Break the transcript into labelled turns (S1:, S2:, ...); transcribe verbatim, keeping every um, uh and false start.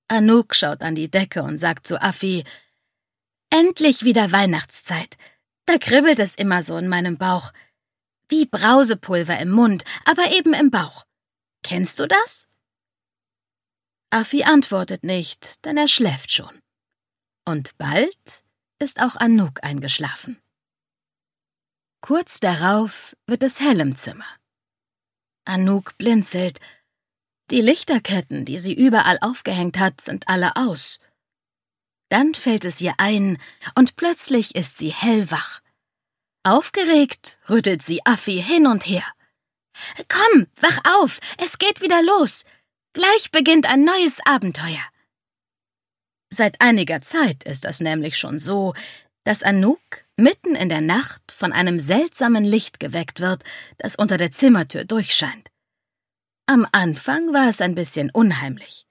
S1: Anouk schaut an die Decke und sagt zu Affi: »Endlich wieder Weihnachtszeit. Da kribbelt es immer so in meinem Bauch. Wie Brausepulver im Mund, aber eben im Bauch. Kennst du das?« Affi antwortet nicht, denn er schläft schon. Und bald ist auch Anouk eingeschlafen. Kurz darauf wird es hell im Zimmer. Anouk blinzelt. Die Lichterketten, die sie überall aufgehängt hat, sind alle aus. Dann fällt es ihr ein, und plötzlich ist sie hellwach. Aufgeregt rüttelt sie Affi hin und her. »Komm, wach auf, es geht wieder los. Gleich beginnt ein neues Abenteuer.« Seit einiger Zeit ist es nämlich schon so, dass Anouk mitten in der Nacht von einem seltsamen Licht geweckt wird, das unter der Zimmertür durchscheint. Am Anfang war es ein bisschen unheimlich.